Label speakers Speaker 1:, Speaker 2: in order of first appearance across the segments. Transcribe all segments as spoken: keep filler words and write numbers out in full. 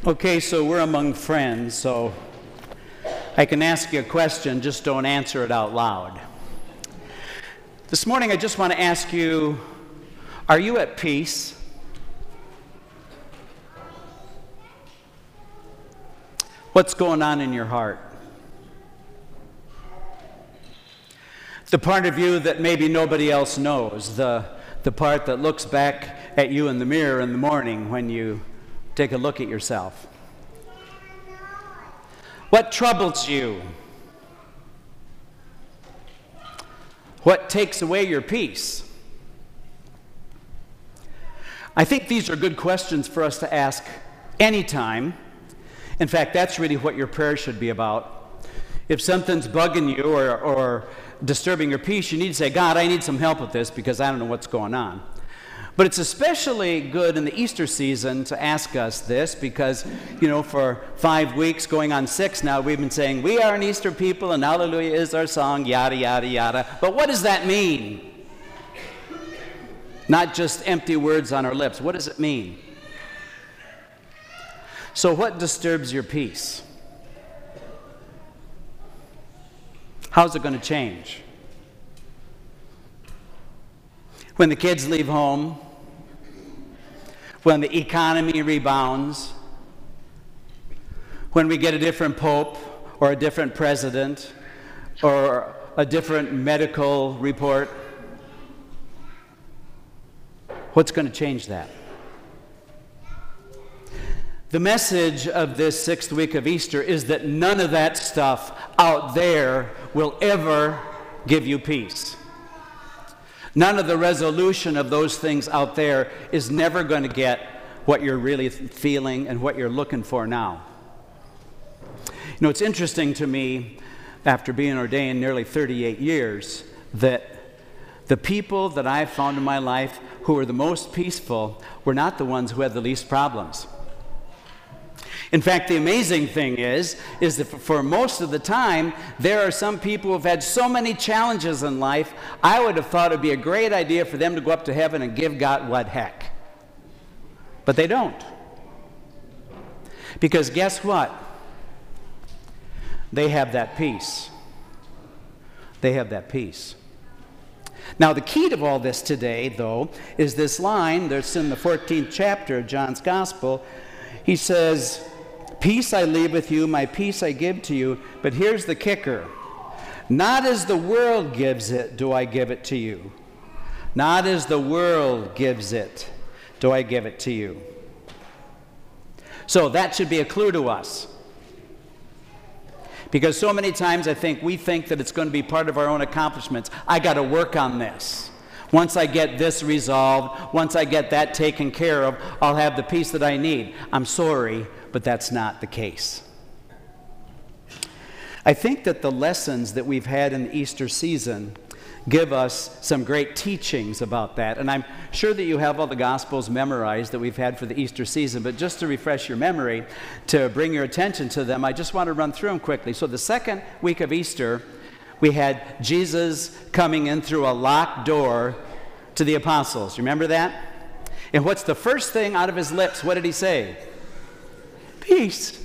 Speaker 1: Okay, so we're among friends, so I can ask you a question, just don't answer it out loud. This morning I just want to ask you, are you at peace? What's going on in your heart? The part of you that maybe nobody else knows, the, the part that looks back at you in the mirror in the morning when you take a look at yourself. What troubles you? What takes away your peace? I think these are good questions for us to ask anytime. In fact, that's really what your prayer should be about. If something's bugging you or, or disturbing your peace, you need to say, God, I need some help with this because I don't know what's going on. But it's especially good in the Easter season to ask us this because, you know, for five weeks, going on six now, we've been saying, we are an Easter people and hallelujah is our song, yada, yada, yada. But what does that mean? Not just empty words on our lips. What does it mean? So what disturbs your peace? How's it going to change? When the kids leave home, when the economy rebounds, when we get a different pope or a different president or a different medical report, what's going to change that? The message of this sixth week of Easter is that none of that stuff out there will ever give you peace. None of the resolution of those things out there is never going to get what you're really feeling and what you're looking for now. You know, it's interesting to me, after being ordained nearly thirty-eight years, that the people that I've found in my life who were the most peaceful were not the ones who had the least problems. In fact, the amazing thing is, is that for most of the time, there are some people who have had so many challenges in life, I would have thought it would be a great idea for them to go up to heaven and give God what heck. But they don't. Because guess what? They have that peace. They have that peace. Now, the key to all this today, though, is this line that's in the fourteenth chapter of John's Gospel. He says, peace I leave with you, my peace I give to you. But here's the kicker. Not as the world gives it, do I give it to you. Not as the world gives it, do I give it to you. So that should be a clue to us. Because so many times I think we think that it's going to be part of our own accomplishments. I got to work on this. Once I get this resolved, once I get that taken care of, I'll have the peace that I need. I'm sorry, but that's not the case. I think that the lessons that we've had in the Easter season give us some great teachings about that. And I'm sure that you have all the Gospels memorized that we've had for the Easter season, but just to refresh your memory, to bring your attention to them, I just want to run through them quickly. So the second week of Easter, we had Jesus coming in through a locked door to the apostles. You remember that? And what's the first thing out of his lips? What did he say? Peace.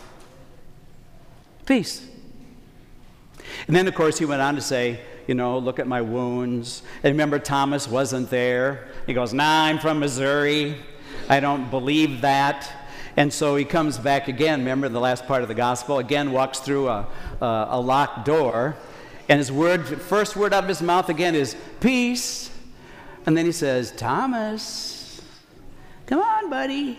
Speaker 1: Peace. And then, of course, he went on to say, you know, look at my wounds. And remember, Thomas wasn't there. He goes, nah, I'm from Missouri. I don't believe that. And so he comes back again. Remember the last part of the gospel? Again, walks through a, a, a locked door. And his word, first word out of his mouth again is peace. And then he says, Thomas, come on, buddy.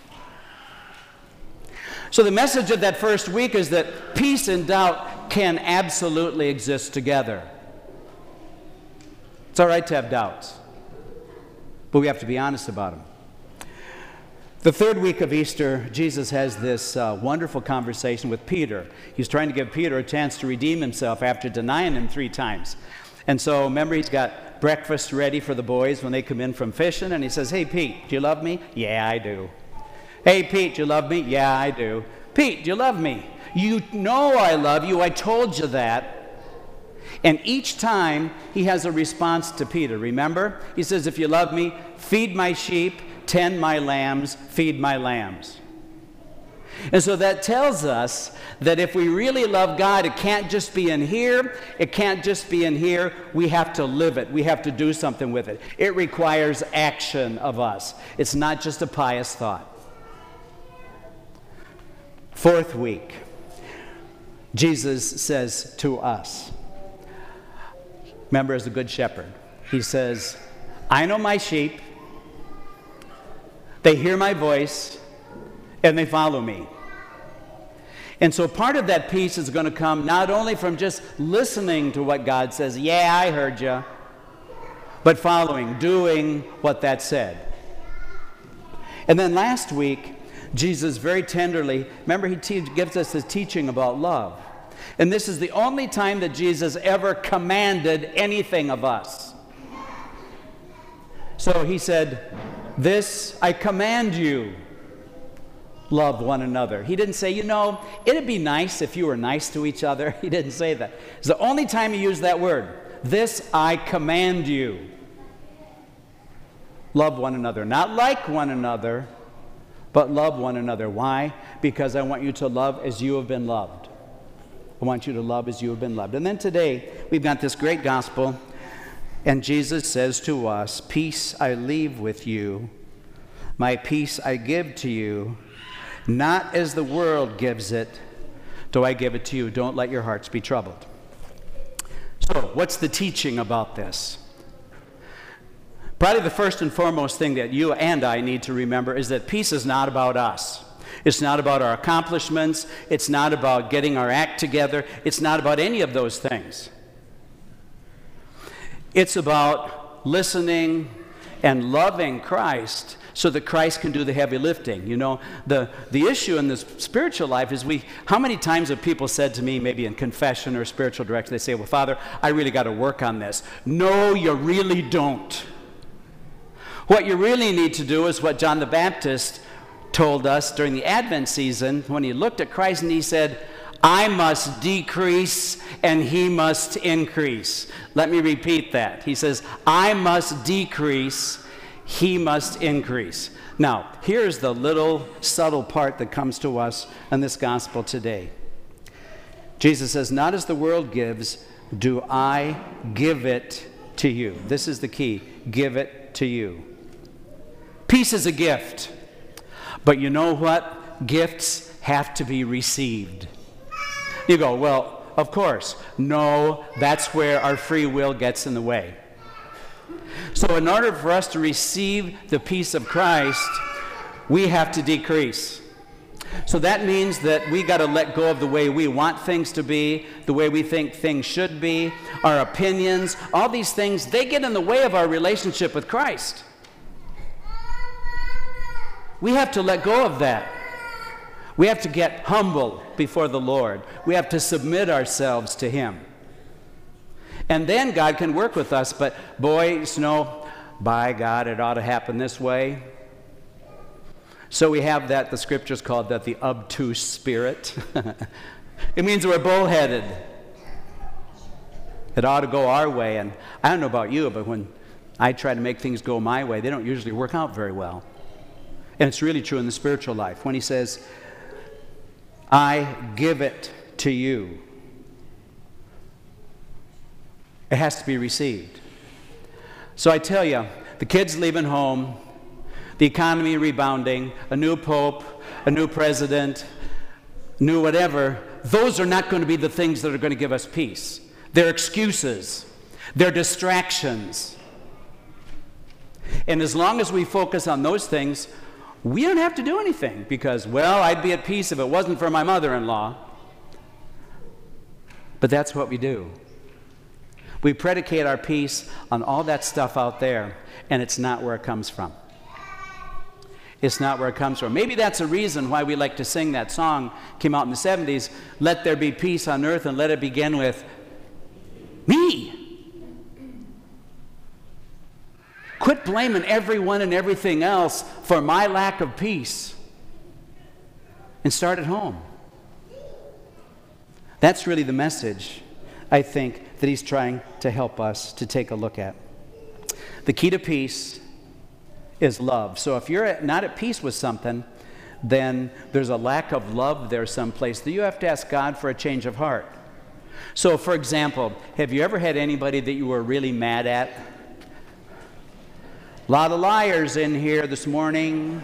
Speaker 1: So the message of that first week is that peace and doubt can absolutely exist together. It's all right to have doubts, but we have to be honest about them. The third week of Easter, Jesus has this uh, wonderful conversation with Peter. He's trying to give Peter a chance to redeem himself after denying him three times. And so, remember, he's got breakfast ready for the boys when they come in from fishing, and he says, hey, Pete, do you love me? Yeah, I do. Hey, Pete, do you love me? Yeah, I do. Pete, do you love me? You know I love you. I told you that. And each time he has a response to Peter. Remember? He says, if you love me, feed my sheep, tend my lambs, feed my lambs. And so that tells us that if we really love God, it can't just be in here. It can't just be in here. We have to live it. We have to do something with it. It requires action of us. It's not just a pious thought. Fourth week, Jesus says to us, remember, as the Good Shepherd, he says, I know my sheep, they hear my voice, and they follow me. And so part of that peace is going to come not only from just listening to what God says, yeah, I heard you, but following, doing what that said. And then last week, Jesus very tenderly, remember he te- gives us his teaching about love. And this is the only time that Jesus ever commanded anything of us. So he said, this I command you, love one another. He didn't say, you know, it'd be nice if you were nice to each other. He didn't say that. It's the only time he used that word. This I command you. Love one another. Not like one another, but love one another. Why? Because I want you to love as you have been loved. I want you to love as you have been loved. And then today, we've got this great gospel, and Jesus says to us, peace I leave with you, my peace I give to you. Not as the world gives it, do I give it to you. Don't let your hearts be troubled. So, what's the teaching about this? Probably the first and foremost thing that you and I need to remember is that peace is not about us. It's not about our accomplishments. It's not about getting our act together. It's not about any of those things. It's about listening and loving Christ so that Christ can do the heavy lifting. You know, the, the issue in this spiritual life is we, how many times have people said to me, maybe in confession or spiritual direction, they say, well, Father, I really got to work on this. No, you really don't. What you really need to do is what John the Baptist told us during the Advent season when he looked at Christ and he said, I must decrease and he must increase. Let me repeat that. He says, I must decrease, he must increase. Now, here's the little subtle part that comes to us in this gospel today. Jesus says, not as the world gives, do I give it to you. This is the key. Give it to you. Peace is a gift. But you know what? Gifts have to be received. You go, well, of course. No, that's where our free will gets in the way. So in order for us to receive the peace of Christ, we have to decrease. So that means that we got to let go of the way we want things to be, the way we think things should be, our opinions, all these things, they get in the way of our relationship with Christ. We have to let go of that. We have to get humble before the Lord. We have to submit ourselves to him. And then God can work with us, but boys, you know, by God, it ought to happen this way. So we have that, the scriptures called that the obtuse spirit. It means we're bullheaded. It ought to go our way. And I don't know about you, but when I try to make things go my way, they don't usually work out very well. And it's really true in the spiritual life. When he says, I give it to you, it has to be received. So I tell you, the kids leaving home, the economy rebounding, a new pope, a new president, new whatever, those are not going to be the things that are going to give us peace. They're excuses. They're distractions. And as long as we focus on those things, we don't have to do anything because, well, I'd be at peace if it wasn't for my mother-in-law. But that's what we do. We predicate our peace on all that stuff out there, and it's not where it comes from. It's not where it comes from. Maybe that's a reason why we like to sing that song, came out in the seventies, let there be peace on earth and let it begin with me. Quit blaming everyone and everything else for my lack of peace and start at home. That's really the message, I think, that he's trying to help us to take a look at. The key to peace is love. So if you're not at peace with something, then there's a lack of love there someplace that you have to ask God for a change of heart. So, for example, have you ever had anybody that you were really mad at? A lot of liars in here this morning.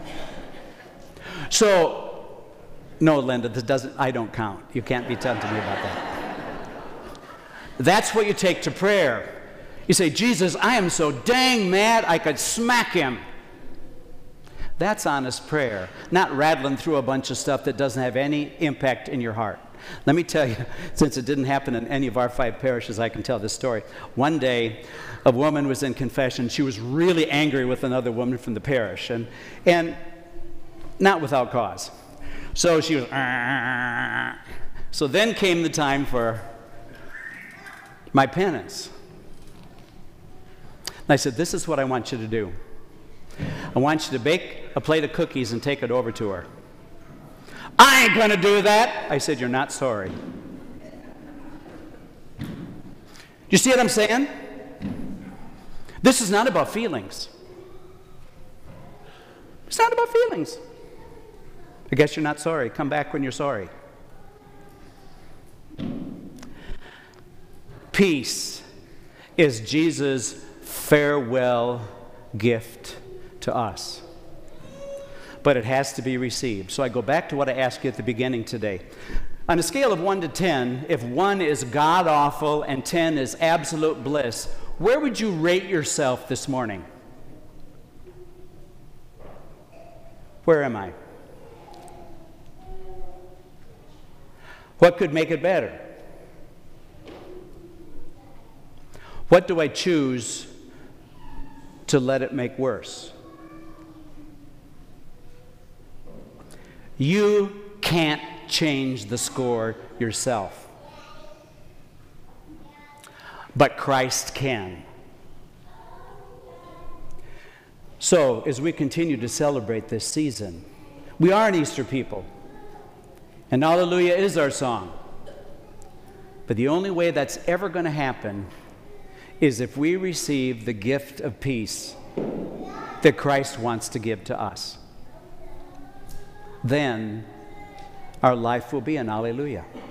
Speaker 1: So, no, Linda, this doesn't, I don't count. You can't be telling me about that. That's what you take to prayer. You say, Jesus, I am so dang mad I could smack him. That's honest prayer, not rattling through a bunch of stuff that doesn't have any impact in your heart. Let me tell you, since it didn't happen in any of our five parishes, I can tell this story. One day, a woman was in confession. She was really angry with another woman from the parish, and, and not without cause. So she was, Argh. So then came the time for my penance. And I said, this is what I want you to do. I want you to bake a plate of cookies and take it over to her. I ain't going to do that. I said, you're not sorry. You see what I'm saying? This is not about feelings. It's not about feelings. I guess you're not sorry. Come back when you're sorry. Peace is Jesus' farewell gift to us. But it has to be received. So I go back to what I asked you at the beginning today. On a scale of one to ten, if one is god-awful and ten is absolute bliss, where would you rate yourself this morning? Where am I? What could make it better? What do I choose to let it make worse? You can't change the score yourself. But Christ can. So, as we continue to celebrate this season, we are an Easter people. And Alleluia is our song. But the only way that's ever going to happen is if we receive the gift of peace that Christ wants to give to us. Then our life will be an Alleluia.